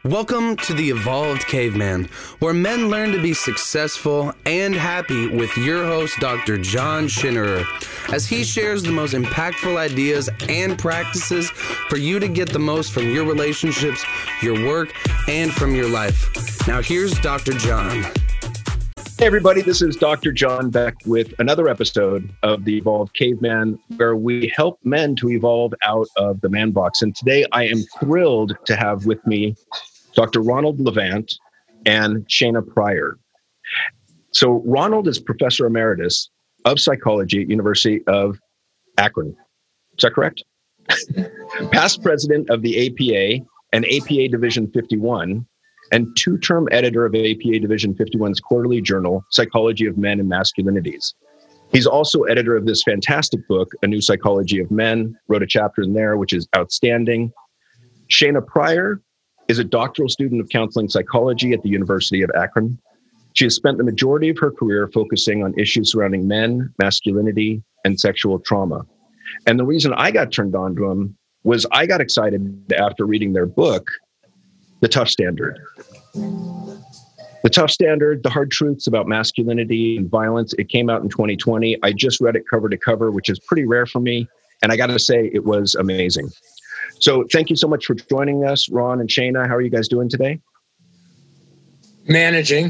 Welcome to the Evolved Caveman, where men learn to be successful and happy with your host, Dr. John Schinnerer, as he shares the most impactful ideas and practices for you to get the most from your relationships, your work, and from your life. Now here's Dr. John. Hey everybody, this is Dr. John back with another episode of the Evolved Caveman, where we help men to evolve out of the man box. And today I am thrilled to have with me Dr. Ronald Levant and Shana Pryor. So Ronald is Professor Emeritus of Psychology at University of Akron. Is that correct? Past President of the APA and APA Division 51, and two-term editor of APA Division 51's quarterly journal, Psychology of Men and Masculinities. He's also editor of this fantastic book, A New Psychology of Men, wrote a chapter in there, which is outstanding. Shana Pryor is a doctoral student of counseling psychology at the University of Akron. She has spent the majority of her career focusing on issues surrounding men, masculinity, and sexual trauma. And the reason I got turned on to them was I got excited after reading their book, The Tough Standard. The Tough Standard, The Hard Truths About Masculinity and Violence. It came out in 2020. I just read it cover to cover, which is pretty rare for me. And I got to say, it was amazing. So thank you so much for joining us, Ron and Shana. How are you guys doing today? Managing.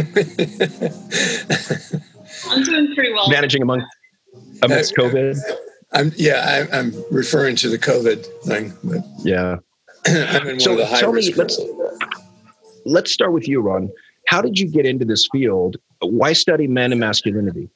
I'm doing pretty well. Managing amidst COVID? I'm referring to the COVID thing. But yeah. I'm in one of the high risk groups. Let's start with you, Ron. How did you get into this field? Why study men and masculinity?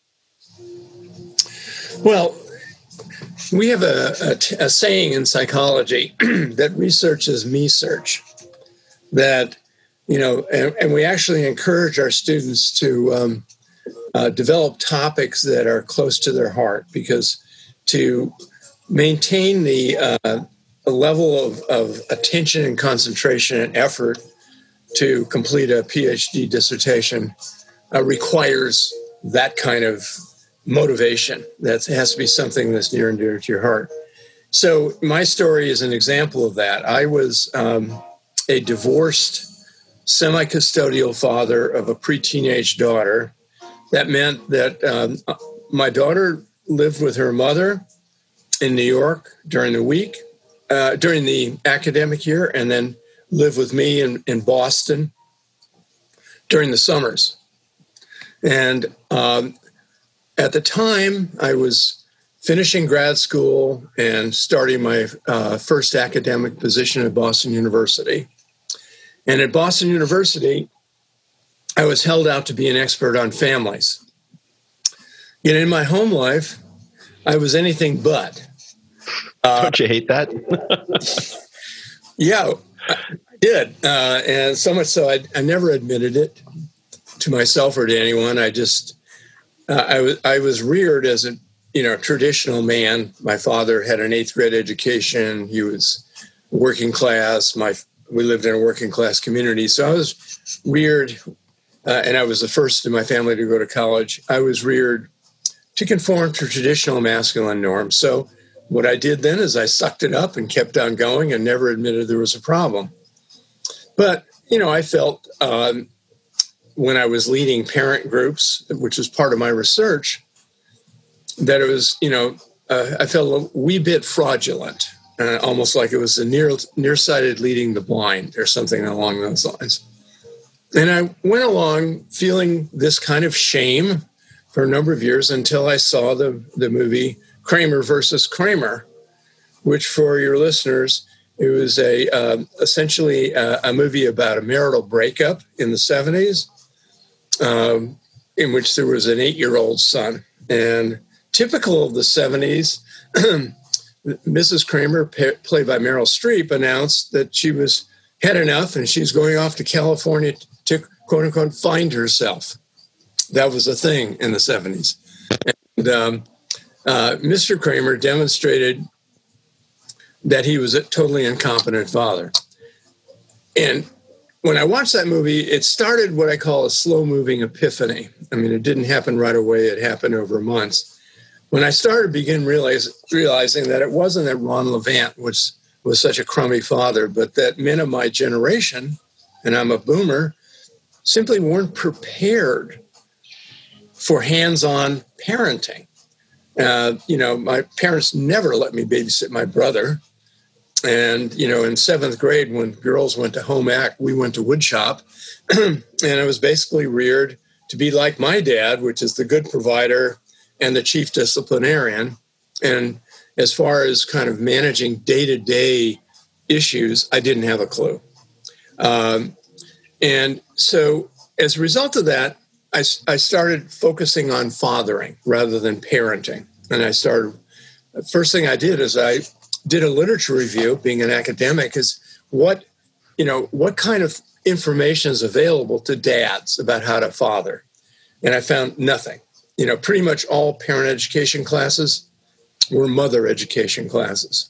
Well, we have a saying in psychology that research is me search. That, and we actually encourage our students to develop topics that are close to their heart, because to maintain the level of attention and concentration and effort to complete a PhD dissertation requires that kind of motivation. That has to be something that's near and dear to your heart. So my story is an example of that. I was a divorced, semi-custodial father of a pre-teenage daughter. That meant that my daughter lived with her mother in New York during the week, during the academic year, and then lived with me in Boston during the summers. And at the time, I was finishing grad school and starting my first academic position at Boston University. And at Boston University, I was held out to be an expert on families. Yet in my home life, I was anything but. Don't you hate that? Yeah, I did. And so much so, I never admitted it to myself or to anyone. I just, I was reared as a, traditional man. My father had an 8th grade education. He was working class. We lived in a working class community. So I was reared, and I was the first in my family to go to college. I was reared to conform to traditional masculine norms. So what I did then is I sucked it up and kept on going and never admitted there was a problem. But, I felt when I was leading parent groups, which was part of my research, that it was, I felt a wee bit fraudulent, almost like it was the nearsighted leading the blind or something along those lines. And I went along feeling this kind of shame for a number of years until I saw the movie Kramer versus Kramer, which for your listeners, it was essentially a movie about a marital breakup in the 70s, in which there was an 8-year-old son. And typical of the 70s, Mrs. Kramer, played by Meryl Streep, announced that she had enough and she's going off to California to, quote unquote, find herself. That was a thing in the 70s. And Mr. Kramer demonstrated that he was a totally incompetent father. And when I watched that movie, it started what I call a slow-moving epiphany. I mean, it didn't happen right away. It happened over months. When I began realizing that it wasn't that Ron Levant was such a crummy father, but that men of my generation and I'm a boomer, simply weren't prepared for hands-on parenting. My parents never let me babysit my brother. And, in seventh grade, when girls went to home ec, we went to woodshop. And I was basically reared to be like my dad, which is the good provider and the chief disciplinarian. And as far as kind of managing day-to-day issues, I didn't have a clue. And so as a result of that, I started focusing on fathering rather than parenting. And the first thing I did is I did a literature review, being an academic, is what kind of information is available to dads about how to father. And I found nothing. Pretty much all parent education classes were mother education classes.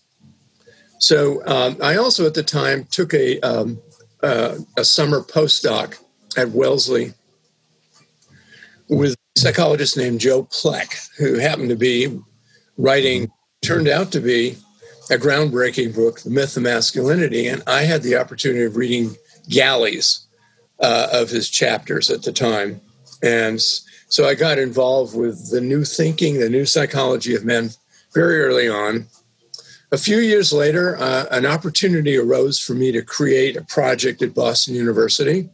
So I also at the time took a summer postdoc at Wellesley with a psychologist named Joe Pleck, who happened to be turned out to be a groundbreaking book, The Myth of Masculinity. And I had the opportunity of reading galleys of his chapters at the time. And so I got involved with the new thinking, the new psychology of men very early on. A few years later, an opportunity arose for me to create a project at Boston University.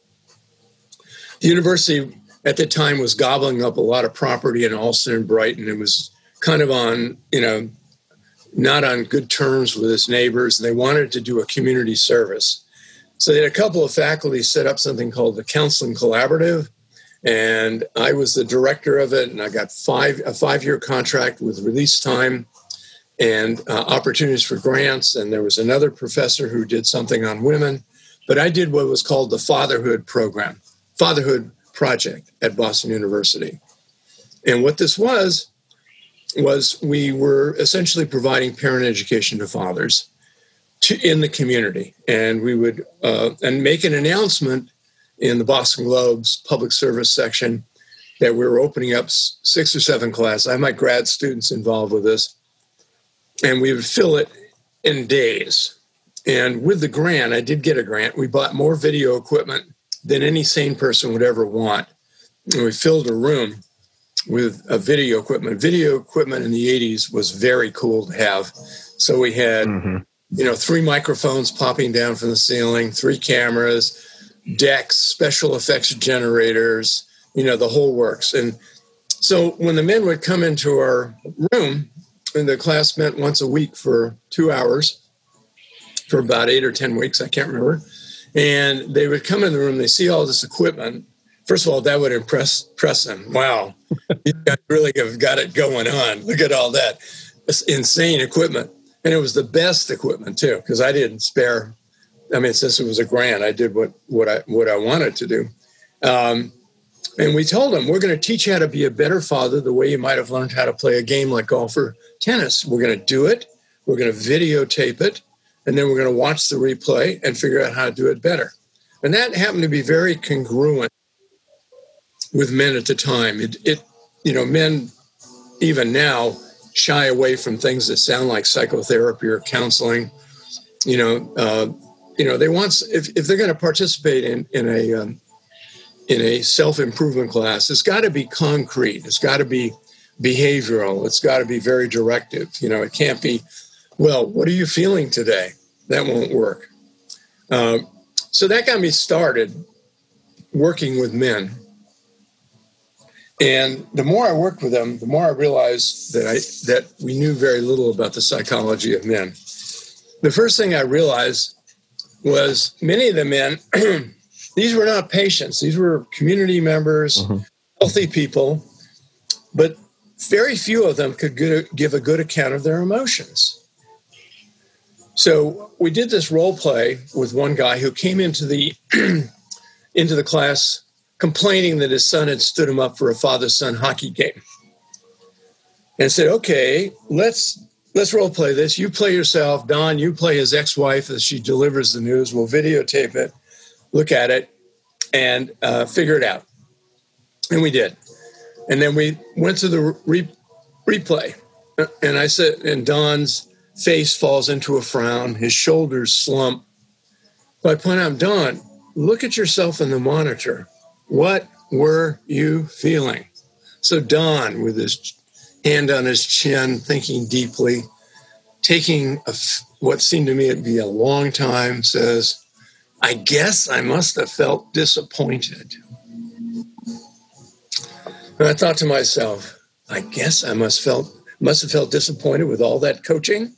The university at the time was gobbling up a lot of property in Allston and Brighton. It was kind of on, not on good terms with its neighbors. They wanted to do a community service. So they had a couple of faculty set up something called the Counseling Collaborative, and I was the director of it, and I got a 5-year contract with release time and opportunities for grants, and there was another professor who did something on women, but I did what was called the Fatherhood Project at Boston University. And what this was we were essentially providing parent education to fathers in the community. And we would and make an announcement in the Boston Globe's public service section that we were opening up 6 or 7 classes. I had my grad students involved with this. And we would fill it in days. And with the grant, I did get a grant. We bought more video equipment than any sane person would ever want. And we filled a room with video equipment. Video equipment in the 80s was very cool to have. So we had, 3 microphones popping down from the ceiling, 3 cameras, decks, special effects generators, the whole works. And so when the men would come into our room, and the class met once a week for 2 hours for about 8 or 10 weeks, I can't remember. And they would come in the room, they see all this equipment. First of all, that would impress them. Wow, you guys really have got it going on. Look at all that. It's insane equipment. And it was the best equipment too, because I didn't spare. Since it was a grant, I did what I wanted to do. And we told them, we're going to teach you how to be a better father the way you might have learned how to play a game like golf or tennis. We're going to do it. We're going to videotape it. And then we're going to watch the replay and figure out how to do it better. And that happened to be very congruent with men at the time. Men even now shy away from things that sound like psychotherapy or counseling. They want, if they're going to participate in a self-improvement class, it's got to be concrete. It's got to be behavioral. It's got to be very directive. It can't be, well, what are you feeling today? That won't work. So that got me started working with men. And the more I worked with them, the more I realized that we knew very little about the psychology of men. The first thing I realized was many of the men, these were not patients. These were community members, healthy people, but very few of them could give a good account of their emotions. So we did this role play with one guy who came into the class complaining that his son had stood him up for a father-son hockey game. And said, okay, let's role play this. You play yourself. Don, you play his ex-wife as she delivers the news. We'll videotape it, look at it, and figure it out. And we did. And then we went to the replay. And I said, and Don's face falls into a frown. His shoulders slump. But I point out, Don, look at yourself in the monitor. What were you feeling? So Don, with his hand on his chin, thinking deeply, taking what seemed to me to be a long time, says, I guess I must have felt disappointed. And I thought to myself, I guess I must have felt disappointed with all that coaching.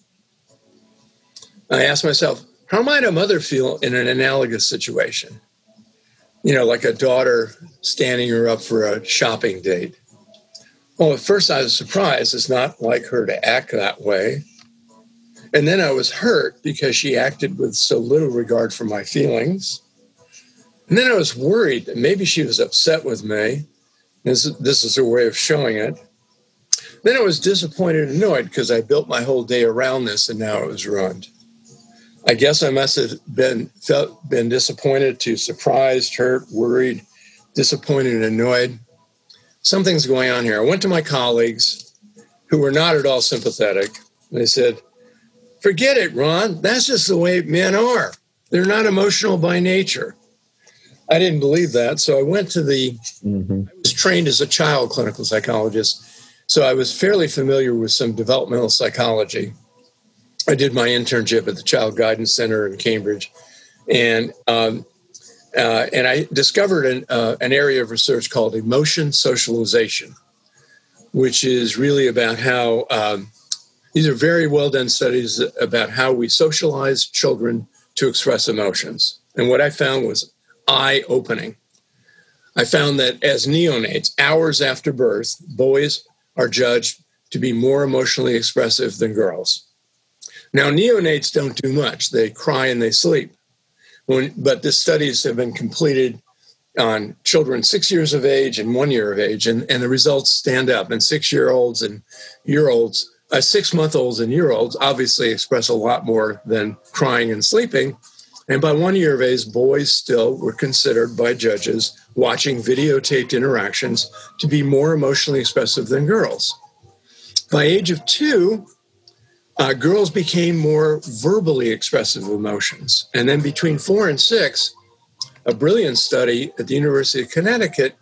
I asked myself, how might a mother feel in an analogous situation? You know, like a daughter standing her up for a shopping date. Well, at first I was surprised. It's not like her to act that way. And then I was hurt because she acted with so little regard for my feelings. And then I was worried that maybe she was upset with me. This is her way of showing it. Then I was disappointed and annoyed because I built my whole day around this and now it was ruined. I guess I must have been disappointed to surprised, hurt, worried, disappointed, and annoyed. Something's going on here. I went to my colleagues who were not at all sympathetic. And they said, forget it, Ron. That's just the way men are. They're not emotional by nature. I didn't believe that. So I went to I was trained as a child clinical psychologist. So I was fairly familiar with some developmental psychology. I did my internship at the Child Guidance Center in Cambridge. And I discovered an area of research called emotion socialization, which is really about how these are very well done studies about how we socialize children to express emotions. And what I found was eye-opening. I found that as neonates, hours after birth, boys are judged to be more emotionally expressive than girls. Now, neonates don't do much. They cry and they sleep. But the studies have been completed on children 6 years of age and 1 year of age, and the results stand up. And 6-year-olds and year-olds, 6-month-olds and year-olds obviously express a lot more than crying and sleeping. And by 1 year of age, boys still were considered by judges watching videotaped interactions to be more emotionally expressive than girls. By age of 2, girls became more verbally expressive of emotions. And then between 4 and 6, a brilliant study at the University of Connecticut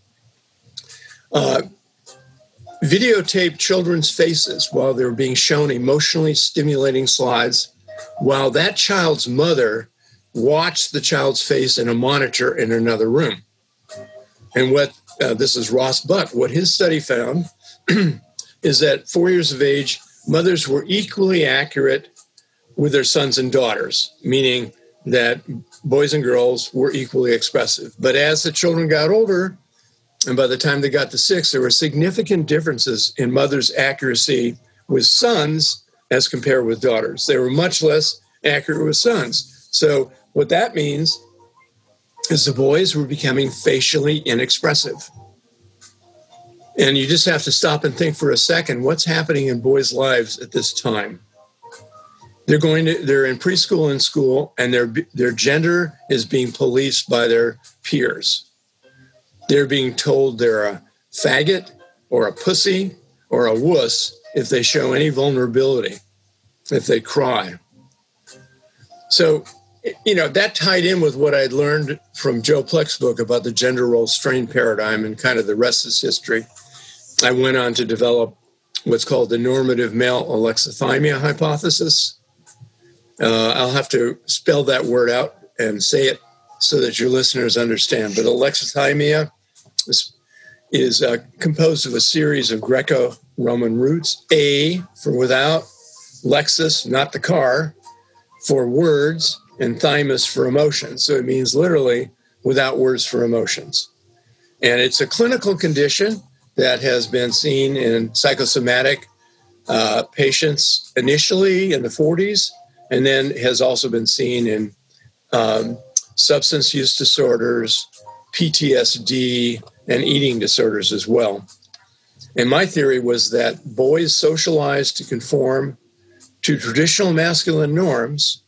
videotaped children's faces while they were being shown emotionally stimulating slides, while that child's mother watched the child's face in a monitor in another room. And this is Ross Buck, what his study found is that 4 years of age, mothers were equally accurate with their sons and daughters, meaning that boys and girls were equally expressive. But as the children got older, and by the time they got to 6, there were significant differences in mothers' accuracy with sons as compared with daughters. They were much less accurate with sons. So what that means is the boys were becoming facially inexpressive. And you just have to stop and think for a second, what's happening in boys' lives at this time? They're in preschool and school, and their gender is being policed by their peers. They're being told they're a faggot or a pussy or a wuss if they show any vulnerability, if they cry. So, that tied in with what I'd learned from Joe Pleck's book about the gender role strain paradigm, and kind of the rest is history. I went on to develop what's called the normative male alexithymia hypothesis. I'll have to spell that word out and say it so that your listeners understand. But alexithymia is composed of a series of Greco-Roman roots. A for without, lexus, not the car, for words, and thymus for emotions. So it means literally without words for emotions. And it's a clinical condition that has been seen in psychosomatic patients initially in the 40s, and then has also been seen in substance use disorders, PTSD, and eating disorders as well. And my theory was that boys socialized to conform to traditional masculine norms,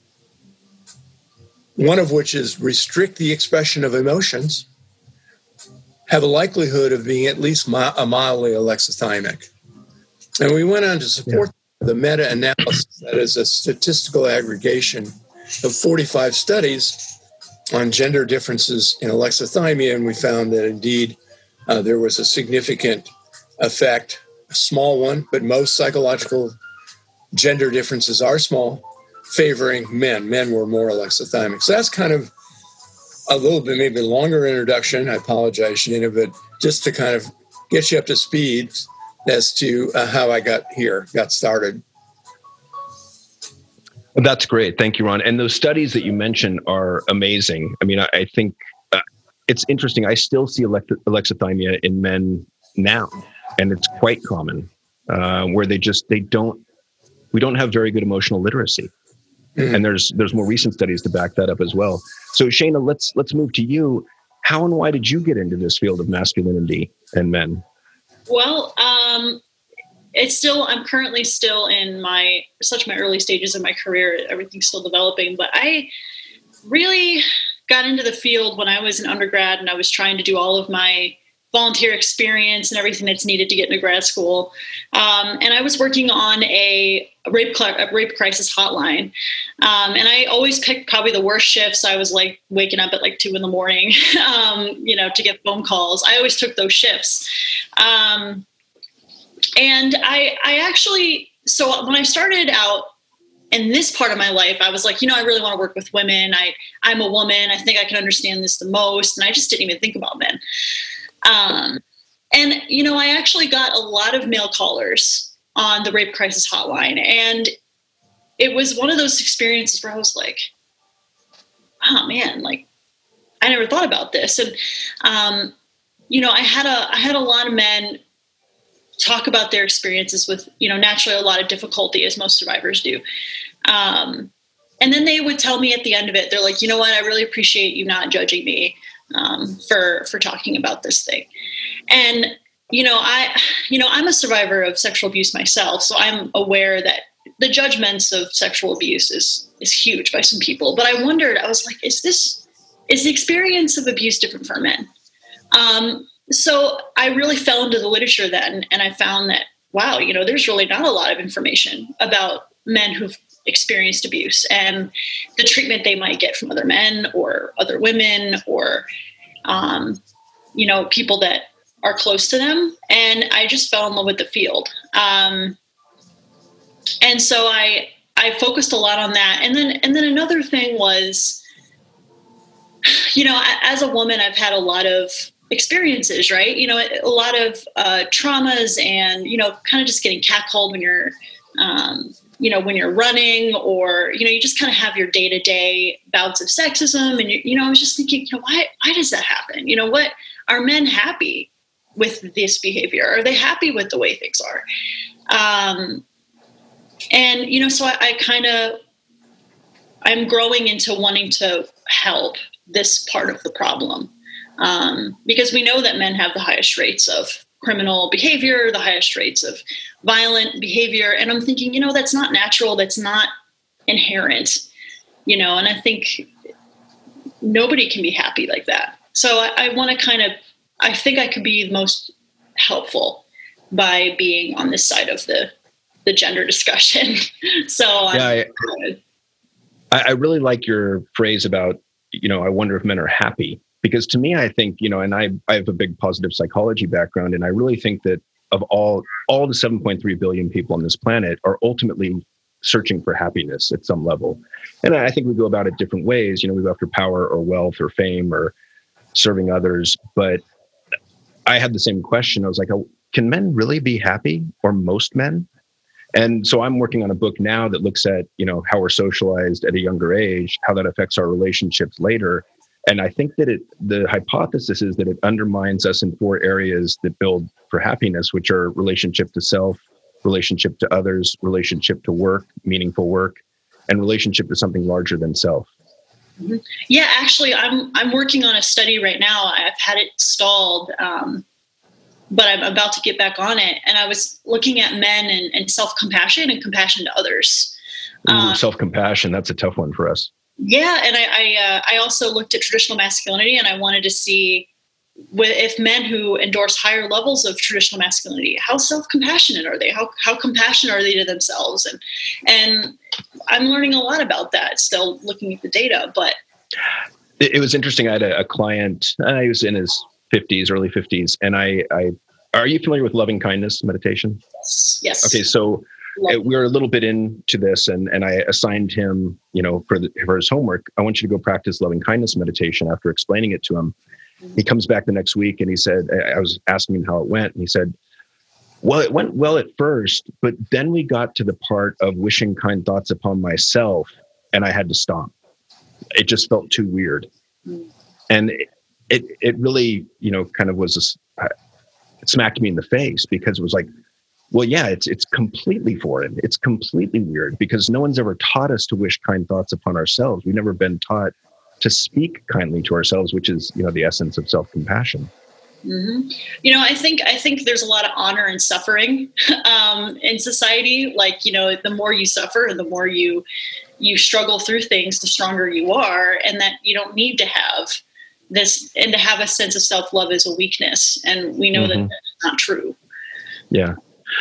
one of which is restrict the expression of emotions, have a likelihood of being at least mildly alexithymic. And we went on to support the meta-analysis, that is a statistical aggregation of 45 studies, on gender differences in alexithymia, and we found that indeed there was a significant effect, a small one, but most psychological gender differences are small, favoring men. Men were more alexithymic. So that's kind of a little bit maybe longer introduction. I apologize, Sheena, but just to kind of get you up to speed as to how I got started. That's great. Thank you, Ron. And those studies that you mentioned are amazing. I mean, I think it's interesting. I still see alexithymia in men now, and it's quite common, where we don't have very good emotional literacy. Mm-hmm. And there's more recent studies to back that up as well. So Shana, let's move to you. How and why did you get into this field of masculinity and men? Well, I'm currently still in my early stages of my career. Everything's still developing, but I really got into the field when I was an undergrad, and I was trying to do all of my volunteer experience and everything that's needed to get into grad school. And I was working on a rape crisis hotline. And I always picked probably the worst shifts. I was like waking up at like 2 a.m, to get phone calls. I always took those shifts. And I actually, so when I started out in this part of my life, I was like, I really want to work with women. I'm a woman. I think I can understand this the most. And I just didn't even think about men. I actually got a lot of male callers on the rape crisis hotline. And it was one of those experiences where I was like, oh man, like I never thought about this. And, I had a lot of men talk about their experiences with, naturally a lot of difficulty, as most survivors do. And then they would tell me at the end of it, they're like, you know what, I really appreciate you not judging me for talking about this thing. And, I'm a survivor of sexual abuse myself. So I'm aware that the judgments of sexual abuse is huge by some people. But I wondered, I was like, is the experience of abuse different for men? So I really fell into the literature then, and I found that, wow, there's really not a lot of information about men who've experienced abuse and the treatment they might get from other men or other women or, people that are close to them. And I just fell in love with the field. And so I focused a lot on that. And then another thing was, as a woman, I've had a lot of experiences, right? A lot of traumas and, kind of just getting catcalled when you're, when you're running, or, you just kind of have your day-to-day bouts of sexism. And, I was just thinking, why does that happen? What are men happy with this behavior? Are they happy with the way things are? So I'm growing into wanting to help this part of the problem. Because we know that men have the highest rates of criminal behavior, the highest rates of violent behavior. And I'm thinking, that's not natural. That's not inherent, and I think nobody can be happy like that. So I want to I think I could be most helpful by being on this side of the gender discussion. So yeah, I really like your phrase about, I wonder if men are happy. Because to me, I think, and I have a big positive psychology background, and I really think that of all the 7.3 billion people on this planet are ultimately searching for happiness at some level. And I think we go about it different ways. We go after power or wealth or fame or serving others. But I had the same question. I was like, oh, can men really be happy, or most men? And so I'm working on a book now that looks at, how we're socialized at a younger age, how that affects our relationships later. And I think that the hypothesis is that it undermines us in 4 areas that build for happiness, which are relationship to self, relationship to others, relationship to work, meaningful work, and relationship to something larger than self. Mm-hmm. Yeah, actually, I'm working on a study right now. I've had it stalled, but I'm about to get back on it. And I was looking at men and self-compassion and compassion to others. Self-compassion, that's a tough one for us. Yeah. And I also looked at traditional masculinity, and I wanted to see if men who endorse higher levels of traditional masculinity, how self-compassionate are they? How compassionate are they to themselves? And I'm learning a lot about that, still looking at the data, but It was interesting. I had a client, he was in his 50s, early 50s. And are you familiar with loving kindness meditation? Yes. Okay. So we were a little bit into this and I assigned him, for his homework, I want you to go practice loving kindness meditation. After explaining it to him, he comes back the next week and he said, I was asking him how it went. And he said, well, it went well at first, but then we got to the part of wishing kind thoughts upon myself and I had to stop. It just felt too weird. And it really, kind of was, it smacked me in the face because it was like, well, yeah, it's completely foreign. It's completely weird because no one's ever taught us to wish kind thoughts upon ourselves. We've never been taught to speak kindly to ourselves, which is, the essence of self-compassion. Mm-hmm. I think there's a lot of honor in suffering in society. Like, the more you suffer and the more you struggle through things, the stronger you are, and that you don't need to have this, and to have a sense of self-love is a weakness. And we know that that's not true. Yeah.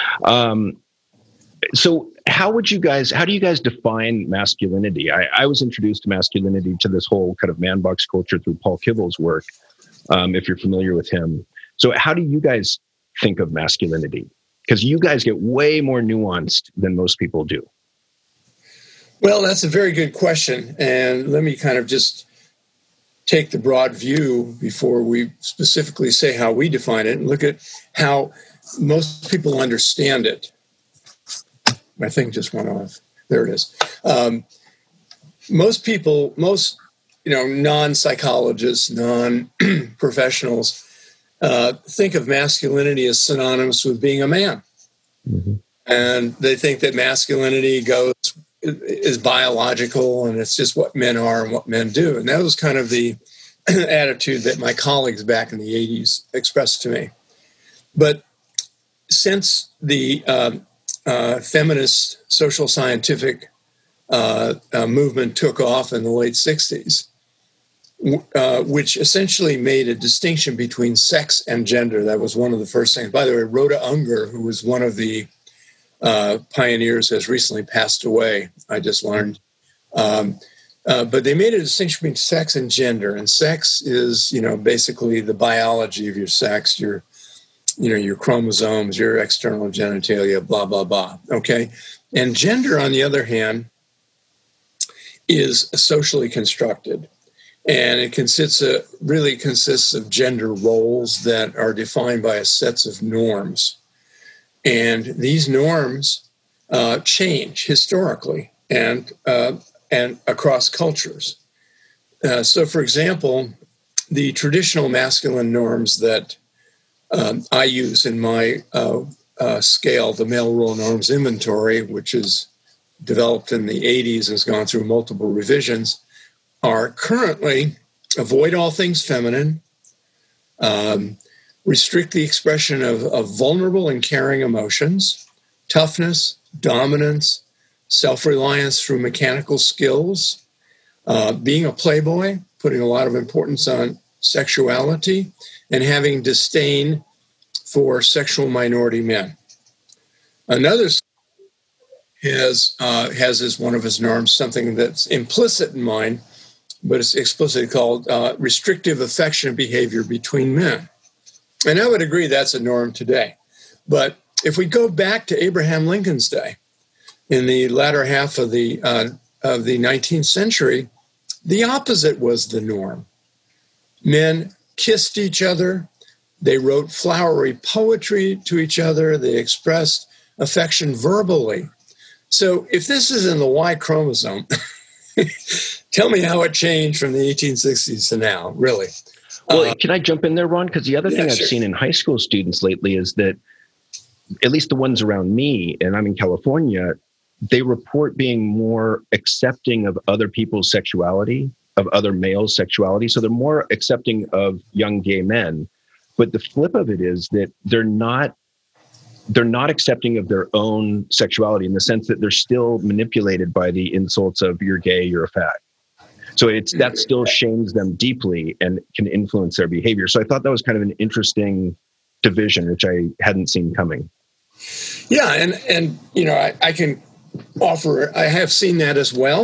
So how do you guys define masculinity? I was introduced to masculinity, to this whole kind of man box culture, through Paul Kibble's work. If you're familiar with him. So how do you guys think of masculinity? Because you guys get way more nuanced than most people do. Well, that's a very good question. And let me kind of just take the broad view before we specifically say how we define it and look at how most people understand it. My thing just went off. There it is. Most people, non-psychologists, non-professionals, think of masculinity as synonymous with being a man. Mm-hmm. And they think that masculinity is biological and it's just what men are and what men do. And that was kind of the attitude that my colleagues back in the 80s expressed to me. But since the feminist social scientific movement took off in the late 60s, which essentially made a distinction between sex and gender. That was one of the first things. By the way, Rhoda Unger, who was one of the pioneers, has recently passed away, I just learned. But they made a distinction between sex and gender. And sex is, basically the biology of your sex, your chromosomes, your external genitalia, blah, blah, blah. Okay. And gender, on the other hand, is socially constructed. And it really consists of gender roles that are defined by a set of norms. And these norms change historically and across cultures. So, for example, the traditional masculine norms that I use in my scale, the male role norms inventory, which is developed in the 80s and has gone through multiple revisions, are currently avoid all things feminine, restrict the expression of vulnerable and caring emotions, toughness, dominance, self-reliance through mechanical skills, being a playboy, putting a lot of importance on sexuality, and having disdain for sexual minority men. Another has as one of his norms something that's implicit in mine, but it's explicitly called restrictive affectionate behavior between men. And I would agree that's a norm today. But if we go back to Abraham Lincoln's day, in the latter half of the 19th century, the opposite was the norm. Men kissed each other. They wrote flowery poetry to each other. They expressed affection verbally. So if this is in the Y chromosome, tell me how it changed from the 1860s to now, really. Well, can I jump in there, Ron? Because the other thing I've seen in high school students lately is that, at least the ones around me, and I'm in California, they report being more accepting of other people's sexuality, of other males' sexuality. So they're more accepting of young gay men. But the flip of it is that they're not accepting of their own sexuality, in the sense that they're still manipulated by the insults of "you're gay, you're a fag." So that still shames them deeply and can influence their behavior. So I thought that was kind of an interesting division, which I hadn't seen coming. Yeah, and I can offer, I have seen that as well.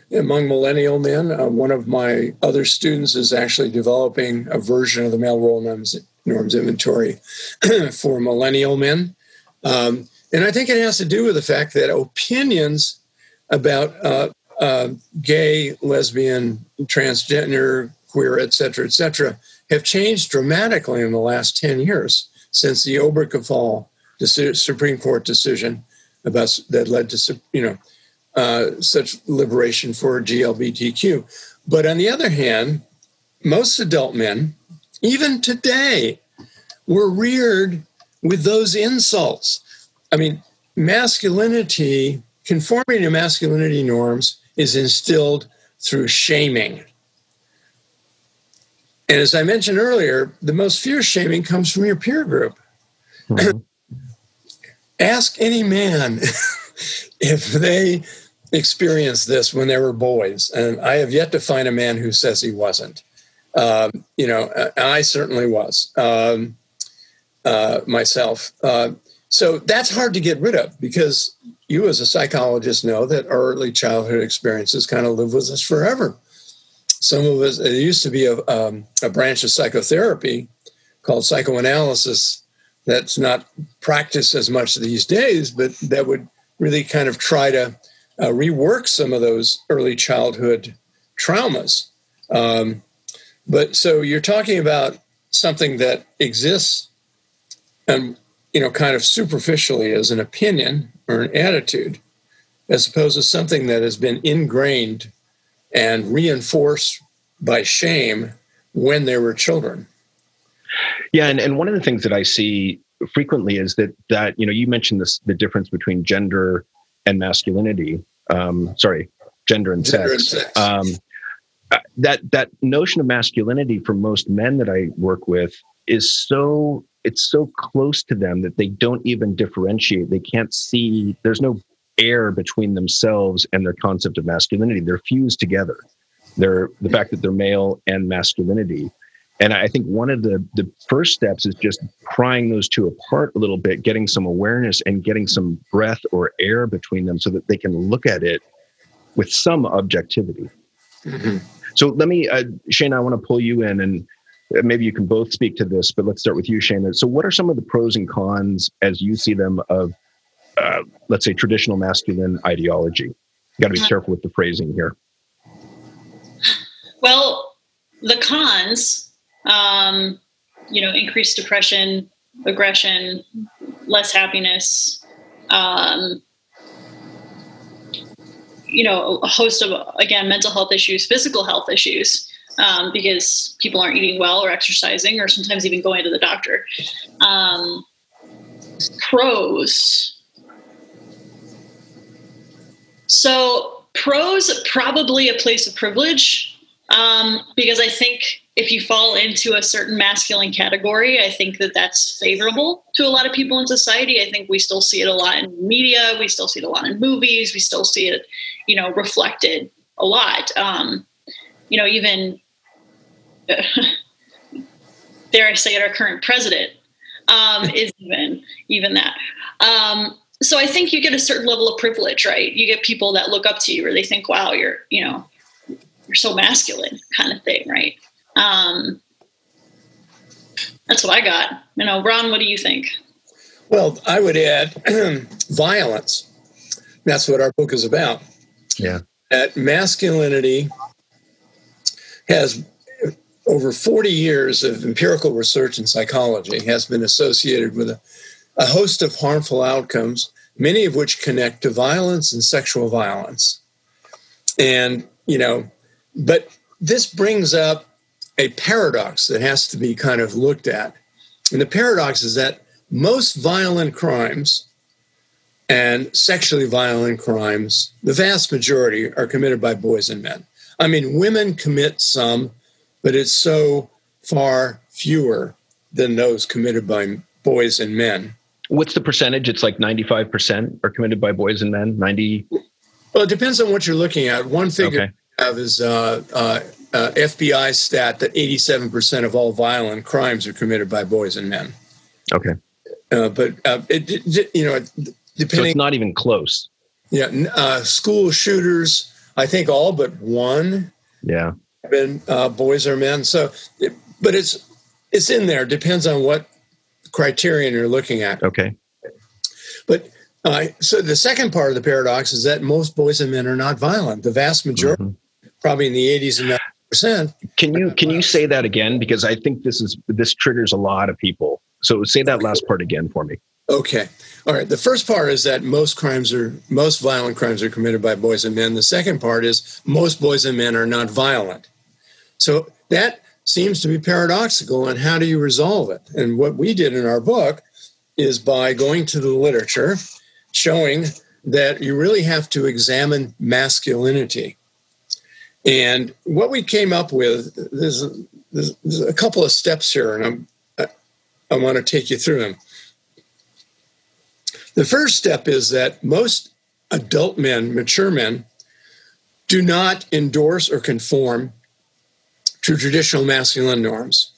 among millennial men. One of my other students is actually developing a version of the male role norms inventory for millennial men. And I think it has to do with the fact that opinions about gay, lesbian, transgender, queer, et cetera, have changed dramatically in the last 10 years since the Obergefell Supreme Court decision that led to, such liberation for GLBTQ. But on the other hand, most adult men, even today, were reared with those insults. I mean, masculinity, conforming to masculinity norms is instilled through shaming. And as I mentioned earlier, the most fierce shaming comes from your peer group. Mm-hmm. Ask any man if they experienced this when they were boys. And I have yet to find a man who says he wasn't. I certainly was myself. So that's hard to get rid of because you as a psychologist know that our early childhood experiences kind of live with us forever. Some of us, there used to be a branch of psychotherapy called psychoanalysis that's not practiced as much these days, but that would really kind of try to rework some of those early childhood traumas. But so you're talking about something that exists and, kind of superficially as an opinion or an attitude, as opposed to something that has been ingrained and reinforced by shame when they were children. Yeah, and one of the things that I see frequently is that you mentioned the difference between gender and masculinity. Gender and sex. That notion of masculinity for most men that I work with is so close to them that they don't even differentiate. They can't see. There's no air between themselves and their concept of masculinity. They're fused together. The fact that they're male and masculinity. And I think one of the first steps is just prying those two apart a little bit, getting some awareness and getting some breath or air between them so that they can look at it with some objectivity. Mm-hmm. So let me, Shana, I want to pull you in and maybe you can both speak to this, but let's start with you, Shana. So what are some of the pros and cons as you see them of, let's say, traditional masculine ideology? You got to be careful with the phrasing here. Well, the cons, increased depression, aggression, less happiness, a host of, again, mental health issues, physical health issues, because people aren't eating well or exercising or sometimes even going to the doctor. Pros. So pros, probably a place of privilege, because I think if you fall into a certain masculine category, I think that that's favorable to a lot of people in society. I think we still see it a lot in media. We still see it a lot in movies. We still see it, reflected a lot. Even, dare I say it, our current president is even that. So I think you get a certain level of privilege, right? You get people that look up to you or they think, wow, you're so masculine kind of thing, right? That's what I got. Ron, what do you think? Well, I would add violence. That's what our book is about. Yeah. Masculinity has over 40 years of empirical research in psychology has been associated with a host of harmful outcomes, many of which connect to violence and sexual violence. And, but this brings up a paradox that has to be kind of looked at. And the paradox is that most violent crimes and sexually violent crimes, the vast majority are committed by boys and men. I mean, women commit some, but it's so far fewer than those committed by boys and men. What's the percentage? It's like 95% are committed by boys and men? 90? Well, it depends on what you're looking at. One figure I have is FBI stat that 87% of all violent crimes are committed by boys and men. Okay. But it depending. So it's not even close. Yeah. School shooters, I think all but one Yeah. have been boys or men. So, but it's in there. Depends on what criterion you're looking at. Okay. But so the second part of the paradox is that most boys and men are not violent. The vast majority, probably in the 80s and 90%. Can you say that again? Because I think this triggers a lot of people. So say that last part again for me. Okay. All right. The first part is that most violent crimes are committed by boys and men. The second part is most boys and men are not violent. So that seems to be paradoxical. And how do you resolve it? And what we did in our book is by going to the literature, showing that you really have to examine masculinity. And what we came up with, there's a couple of steps here, and I want to take you through them. The first step is that most adult men, mature men, do not endorse or conform to traditional masculine norms.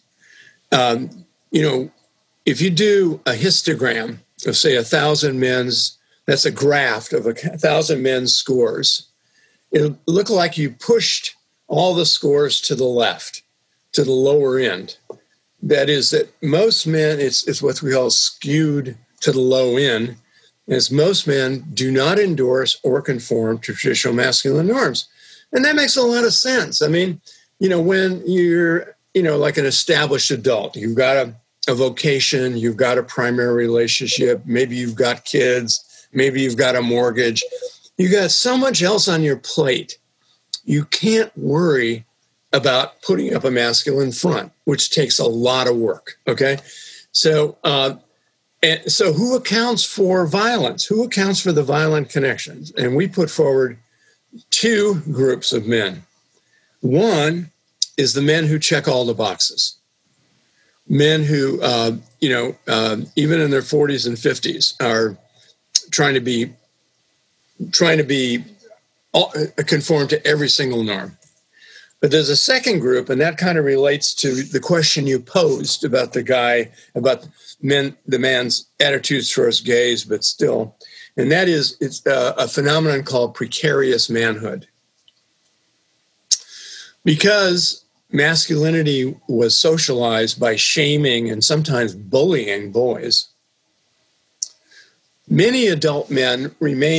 If you do a histogram of, say, 1,000 men's, that's a graph of 1,000 men's scores, it'll look like you pushed all the scores to the left, to the lower end. That is that most men, it's what we call skewed to the low end, as most men do not endorse or conform to traditional masculine norms. And that makes a lot of sense. I mean, when you're, like an established adult, you've got a vocation, you've got a primary relationship, maybe you've got kids, maybe you've got a mortgage, you got so much else on your plate. You can't worry about putting up a masculine front, which takes a lot of work. Okay. So who accounts for violence? Who accounts for the violent connections? And we put forward two groups of men. One is the men who check all the boxes. Men who, even in their 40s and 50s are trying to be conform to every single norm. But there's a second group, and that kind of relates to the question you posed about the man's attitudes towards gays, but still. And that is, it's a phenomenon called precarious manhood. Because masculinity was socialized by shaming and sometimes bullying boys, many adult men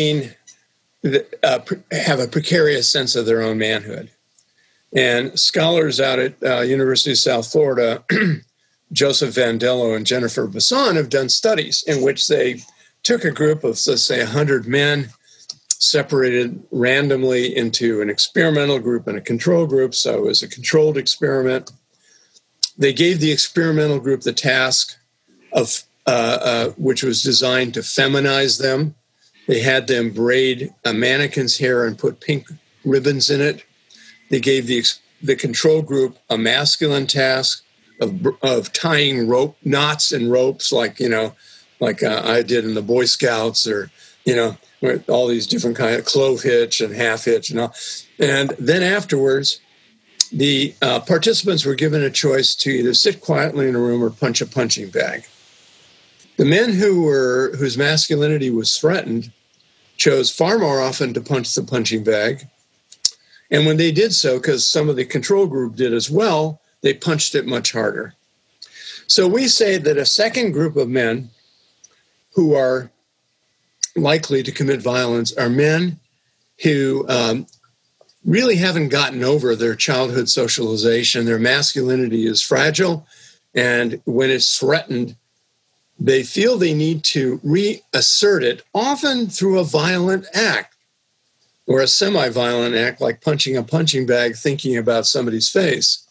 have a precarious sense of their own manhood. And scholars out at University of South Florida, Joseph Vandello and Jennifer Basson, have done studies in which they took a group of, let's say, 100 men, separated randomly into an experimental group and a control group. So it was a controlled experiment. They gave the experimental group the task of which was designed to feminize them. They had them braid a mannequin's hair and put pink ribbons in it. They gave the control group a masculine task of tying knots and ropes, like I did in the Boy Scouts, or all these different kind of clove hitch and half hitch and all. And then afterwards, the participants were given a choice to either sit quietly in a room or punch a punching bag. The men whose masculinity was threatened chose far more often to punch the punching bag. And when they did so, because some of the control group did as well, they punched it much harder. So we say that a second group of men who are likely to commit violence are men who really haven't gotten over their childhood socialization. Their masculinity is fragile, and when it's threatened, they feel they need to reassert it, often through a violent act or a semi-violent act, like punching a punching bag, thinking about somebody's face.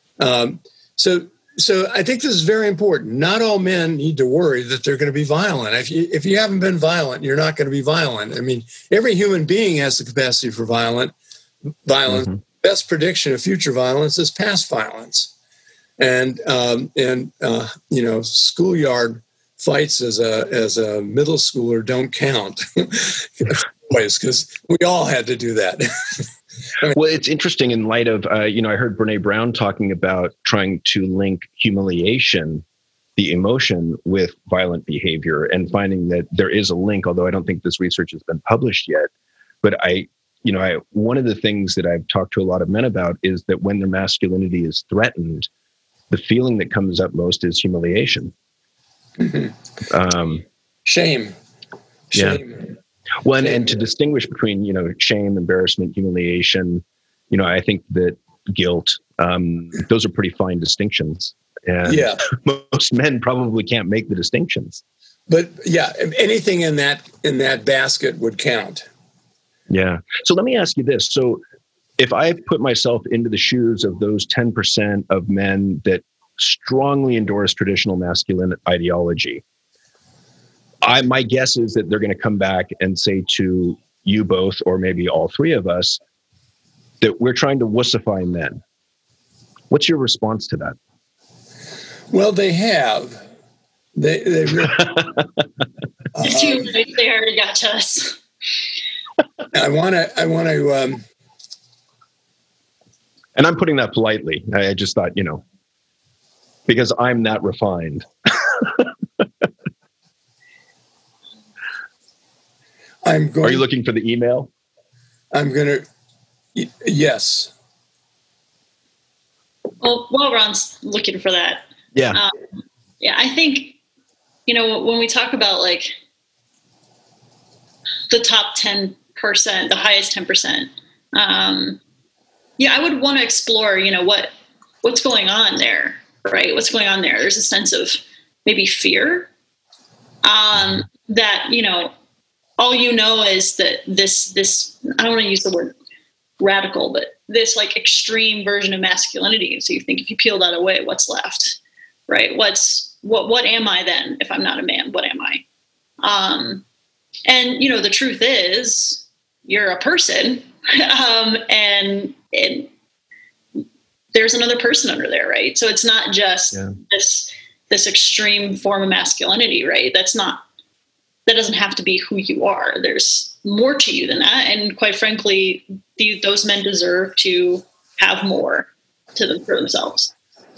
So I think this is very important. Not all men need to worry that they're going to be violent. If you haven't been violent, you're not going to be violent. I mean, every human being has the capacity for violence. Mm-hmm. Best prediction of future violence is past violence. And schoolyard fights as a middle schooler don't count. Because we all had to do that. Well, it's interesting in light of, I heard Brene Brown talking about trying to link humiliation, the emotion, with violent behavior, and finding that there is a link, although I don't think this research has been published yet. But one of the things that I've talked to a lot of men about is that when their masculinity is threatened, the feeling that comes up most is humiliation. Shame. Yeah. Well, and to distinguish between, shame, embarrassment, humiliation, I think that guilt, those are pretty fine distinctions. And most men probably can't make the distinctions. But yeah, anything in that basket would count. Yeah. So let me ask you this. So if I put myself into the shoes of those 10% of men that strongly endorse traditional masculine ideology, my guess is that they're going to come back and say to you both, or maybe all three of us, that we're trying to wussify men. What's your response to that? Well, they have. They really, it's too late. They already got to us. I want to. And I'm putting that politely. I just thought, because I'm that refined. Are you looking for the email? I'm going to. Yes. Well, while Ron's looking for that. Yeah. I think, when we talk about like the top 10%, the highest 10%, I would want to explore, what's going on there, right? What's going on there? There's a sense of maybe fear that, all is that this, I don't want to use the word radical, but this like extreme version of masculinity. And so you think if you peel that away, what's left, right? What am I then? If I'm not a man, what am I? And the truth is you're a person, and there's another person under there, right? So it's not just this extreme form of masculinity, right? That doesn't have to be who you are. There's more to you than that. And quite frankly, those men deserve to have more to them for themselves.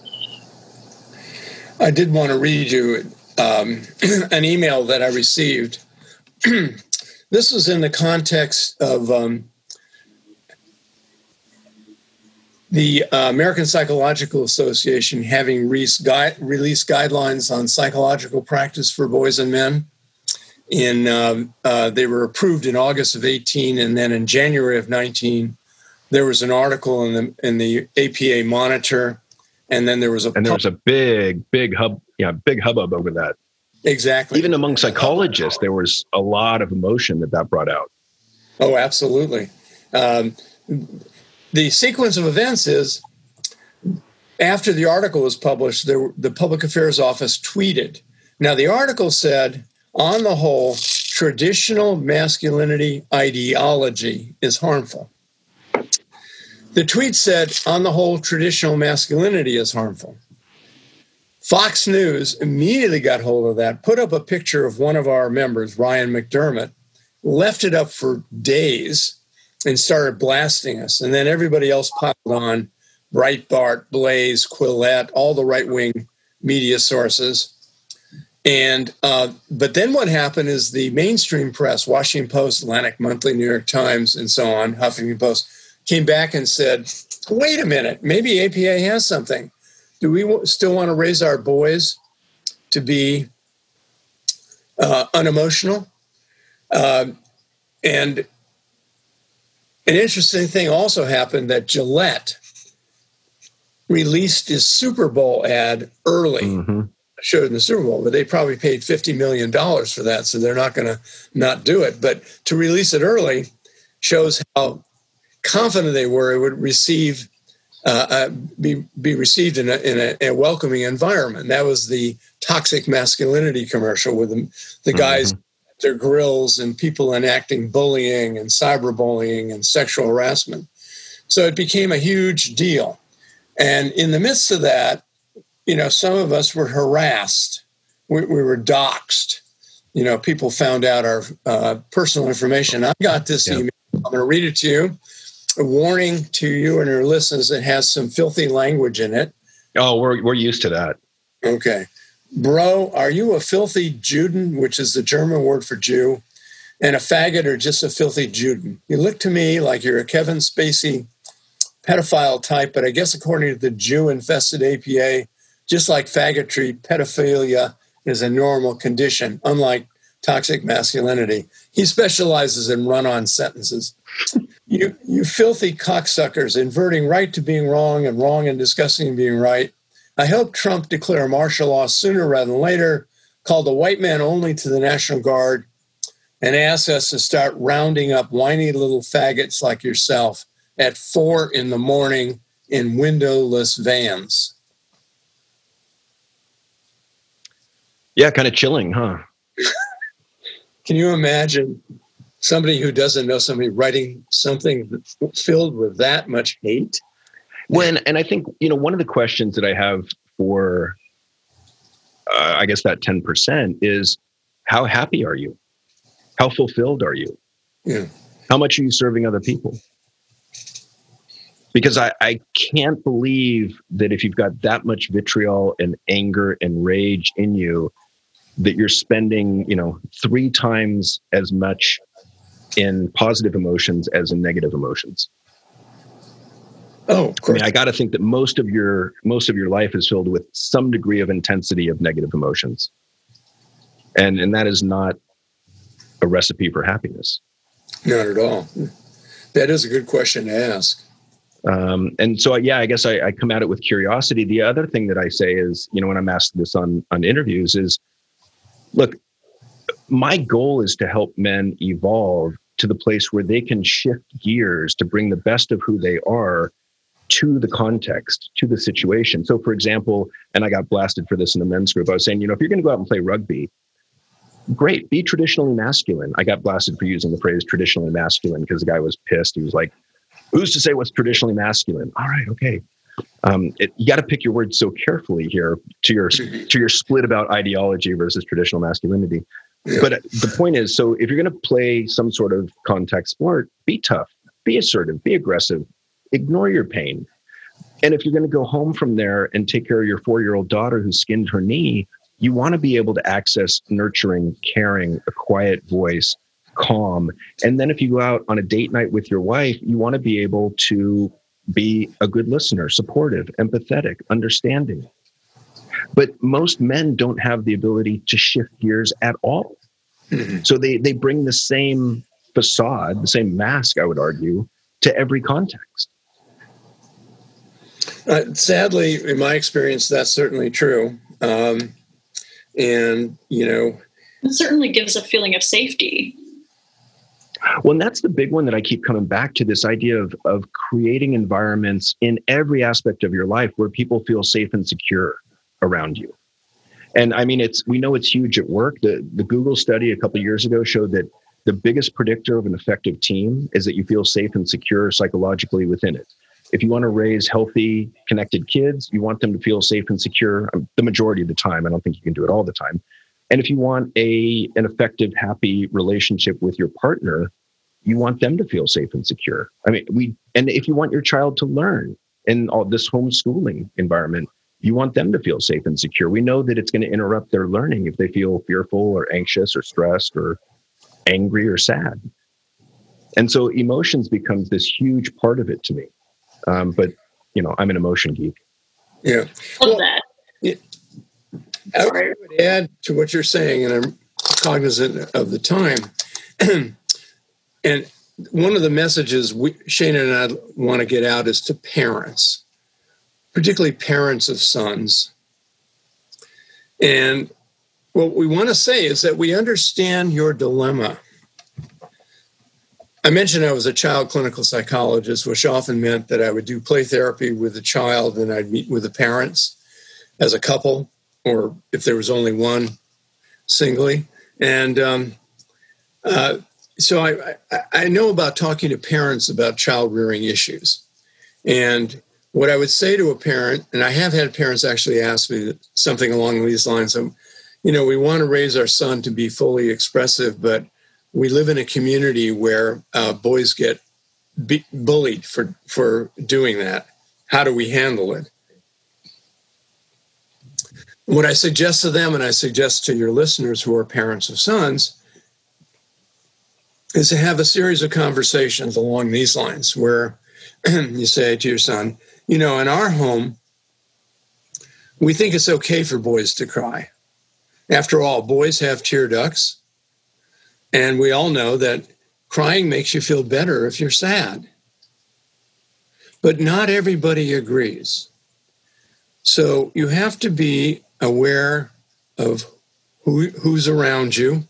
I did want to read you an email that I received. This was in the context of the American Psychological Association having released guidelines on psychological practice for boys and men. They were approved in August of 18, and then in January of 19, there was an article in the APA Monitor, and then there was a big hubbub over that. Exactly. Even among psychologists, there was a lot of emotion that brought out. Oh, absolutely. The sequence of events is, after the article was published, the Public Affairs Office tweeted. Now, the article said, on the whole, traditional masculinity ideology is harmful. The tweet said, on the whole, traditional masculinity is harmful. Fox News immediately got hold of that, put up a picture of one of our members, Ryan McDermott, left it up for days and started blasting us. And then everybody else piled on, Breitbart, Blaze, Quillette, all the right-wing media sources. And but then what happened is the mainstream press, Washington Post, Atlantic Monthly, New York Times, and so on, Huffington Post, came back and said, wait a minute, maybe APA has something. Do we still want to raise our boys to be unemotional? And an interesting thing also happened that Gillette released his Super Bowl ad early. Mm-hmm. Showed in the Super Bowl, but they probably paid $50 million for that, so they're not going to not do it. But to release it early shows how confident they were it would receive, be received in a welcoming environment. That was the toxic masculinity commercial with the guys at their grills and people enacting bullying and cyberbullying and sexual harassment. So it became a huge deal. And in the midst of that, some of us were harassed. We were doxxed. People found out our personal information. I got this email. I'm going to read it to you. A warning to you and your listeners. It has some filthy language in it. Oh, we're used to that. Okay. Bro, are you a filthy Juden, which is the German word for Jew? and a faggot or just a filthy Juden. You look to me like you're a Kevin Spacey pedophile type, but I guess according to the Jew-infested APA, just like faggotry, pedophilia is a normal condition, unlike toxic masculinity. He specializes in run-on sentences. You filthy cocksuckers, inverting right to being wrong and wrong and disgusting being right. I hope Trump declare martial law sooner rather than later, call the white man only to the National Guard, and ask us to start rounding up whiny little faggots like yourself at 4 a.m. in windowless vans. Yeah, kind of chilling, huh? Can you imagine somebody who doesn't know somebody writing something filled with that much hate? And I think, one of the questions that I have for, I guess that 10% is, how happy are you? How fulfilled are you? Yeah. How much are you serving other people? Because I can't believe that if you've got that much vitriol and anger and rage in you, that you're spending, 3 times as much in positive emotions as in negative emotions. Oh, of course. I got to think that most of your life is filled with some degree of intensity of negative emotions, and that is not a recipe for happiness. Not at all. That is a good question to ask. And so, I guess I come at it with curiosity. The other thing that I say is, when I'm asked this on interviews is, look, my goal is to help men evolve to the place where they can shift gears to bring the best of who they are to the context, to the situation. So, for example, and I got blasted for this in the men's group, I was saying, if you're going to go out and play rugby, great, be traditionally masculine. I got blasted for using the phrase traditionally masculine because the guy was pissed. He was like, who's to say what's traditionally masculine? All right, okay. You got to pick your words so carefully here to your split about ideology versus traditional masculinity. Yeah. But the point is, so if you're going to play some sort of contact sport, be tough, be assertive, be aggressive, ignore your pain. And if you're going to go home from there and take care of your 4-year-old daughter who skinned her knee, you want to be able to access nurturing, caring, a quiet voice, calm. And then if you go out on a date night with your wife, you want to be able to be a good listener, supportive, empathetic, understanding. But most men don't have the ability to shift gears at all. Mm-hmm. So they bring the same facade, the same mask, I would argue, to every context. Sadly, in my experience, that's certainly true. And, it certainly gives a feeling of safety. Well, and that's the big one that I keep coming back to, this idea of creating environments in every aspect of your life where people feel safe and secure around you. And I mean, we know it's huge at work. The Google study a couple of years ago showed that the biggest predictor of an effective team is that you feel safe and secure psychologically within it. If you want to raise healthy, connected kids, you want them to feel safe and secure the majority of the time. I don't think you can do it all the time. And if you want an effective, happy relationship with your partner, you want them to feel safe and secure. And if you want your child to learn in all this homeschooling environment, you want them to feel safe and secure. We know that it's going to interrupt their learning if they feel fearful or anxious or stressed or angry or sad. And so emotions becomes this huge part of it to me. But I'm an emotion geek. Yeah. Love that. I would add to what you're saying, and I'm cognizant of the time. And one of the messages Shane and I want to get out is to parents, particularly parents of sons. And what we want to say is that we understand your dilemma. I mentioned I was a child clinical psychologist, which often meant that I would do play therapy with the child and I'd meet with the parents as a couple, or if there was only one, singly. And so I know about talking to parents about child rearing issues. And what I would say to a parent, and I have had parents actually ask me something along these lines of, we want to raise our son to be fully expressive, but we live in a community where boys get bullied for doing that. How do we handle it? What I suggest to them, and I suggest to your listeners who are parents of sons, is to have a series of conversations along these lines where you say to your son, in our home, we think it's okay for boys to cry. After all, boys have tear ducts, and we all know that crying makes you feel better if you're sad. But not everybody agrees. So you have to be aware of who's around you.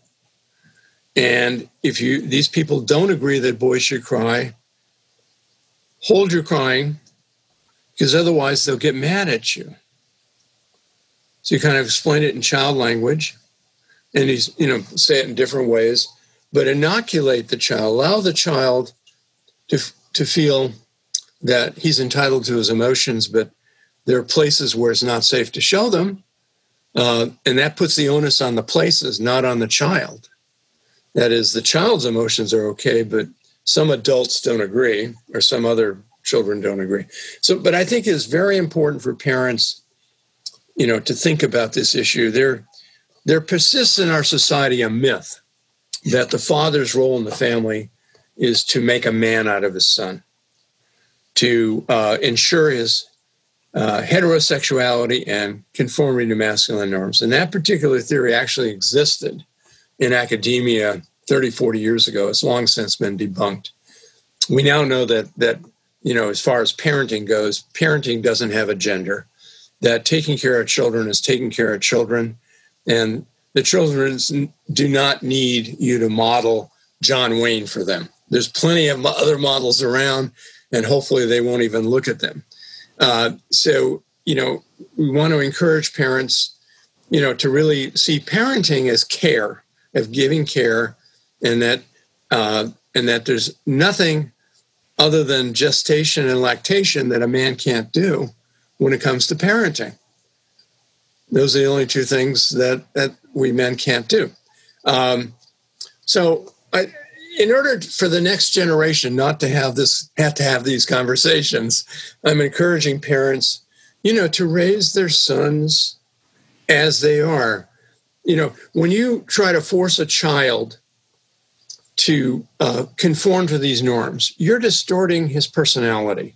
And if these people don't agree that boys should cry, hold your crying, because otherwise they'll get mad at you. So you kind of explain it in child language, and say it in different ways, but inoculate the child, allow the child to feel that he's entitled to his emotions, but there are places where it's not safe to show them. And that puts the onus on the places, not on the child. That is, the child's emotions are okay, but some adults don't agree, or some other children don't agree. But I think it's very important for parents, to think about this issue. There persists in our society a myth that the father's role in the family is to make a man out of his son, to ensure his heterosexuality and conformity to masculine norms. And that particular theory actually existed in academia 30, 40 years ago. It's long since been debunked. We now know that as far as parenting goes, parenting doesn't have a gender, that taking care of children is taking care of children, and the children do not need you to model John Wayne for them. There's plenty of other models around, and hopefully they won't even look at them. So we want to encourage parents, to really see parenting as care, of giving care, and that there's nothing other than gestation and lactation that a man can't do when it comes to parenting. Those are the only two things that we men can't do. In order for the next generation not to have these conversations, I'm encouraging parents, to raise their sons as they are. When you try to force a child to conform to these norms, you're distorting his personality.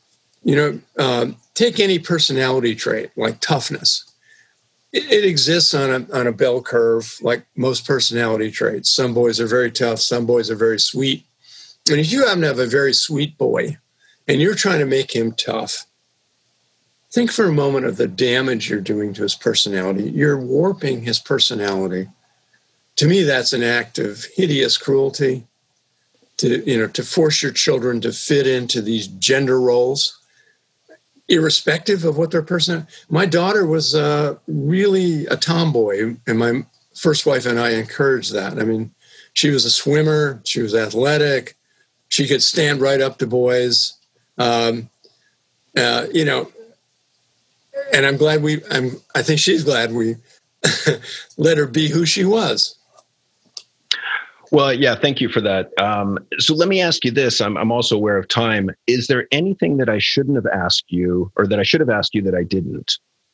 Take any personality trait like toughness. It exists on a bell curve, like most personality traits. Some boys are very tough, some boys are very sweet. And if you happen to have a very sweet boy and you're trying to make him tough, think for a moment of the damage you're doing to his personality. You're warping his personality. To me, that's an act of hideous cruelty, to force your children to fit into these gender roles, irrespective of what their personality. My daughter was really a tomboy, and my first wife and I encouraged that. I mean, she was a swimmer, she was athletic, she could stand right up to boys, and I'm glad I think she's glad we let her be who she was. Well, yeah, thank you for that. So let me ask you this. I'm also aware of time. Is there anything that I shouldn't have asked you, or that I should have asked you that I didn't?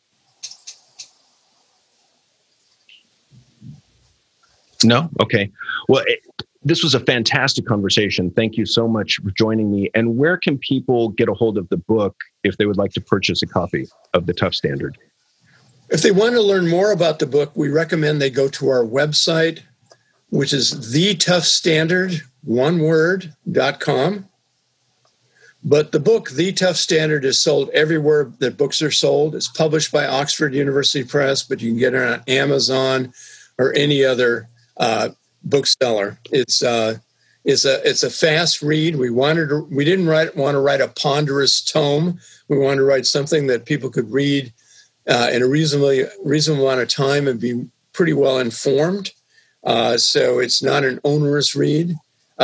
No? Okay. Well, this was a fantastic conversation. Thank you so much for joining me. And where can people get a hold of the book if they would like to purchase a copy of The Tough Standard? If they want to learn more about the book, we recommend they go to our website, which is thetoughstandard.com. But the book, The Tough Standard, is sold everywhere that books are sold. It's published by Oxford University Press, but you can get it on Amazon or any other bookseller. It's a fast read. We didn't want to write a ponderous tome. We wanted to write something that people could read in a reasonable amount of time and be pretty well informed. So it's not an onerous read.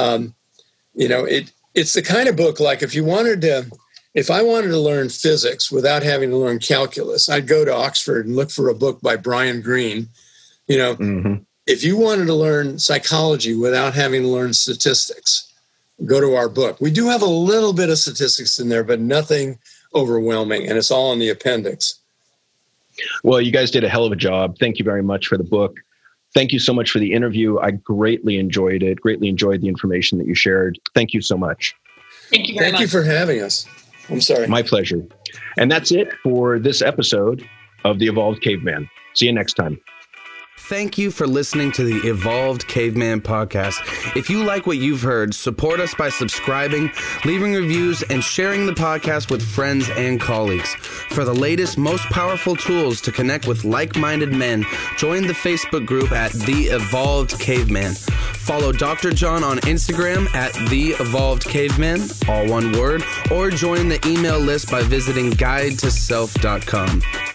It's the kind of book, like if I wanted to learn physics without having to learn calculus, I'd go to Oxford and look for a book by Brian Greene. If you wanted to learn psychology without having to learn statistics, go to our book. We do have a little bit of statistics in there, but nothing overwhelming, and it's all in the appendix. Well, you guys did a hell of a job. Thank you very much for the book. Thank you so much for the interview. I greatly enjoyed it, greatly enjoyed the information that you shared. Thank you so much. Thank you very much. Thank you for having us. I'm sorry. My pleasure. And that's it for this episode of The Evolved Caveman. See you next time. Thank you for listening to the Evolved Caveman podcast. If you like what you've heard, support us by subscribing, leaving reviews, and sharing the podcast with friends and colleagues. For the latest, most powerful tools to connect with like-minded men, join the Facebook group at The Evolved Caveman. Follow Dr. John on Instagram at The Evolved Caveman, all one word, or join the email list by visiting guidetoself.com.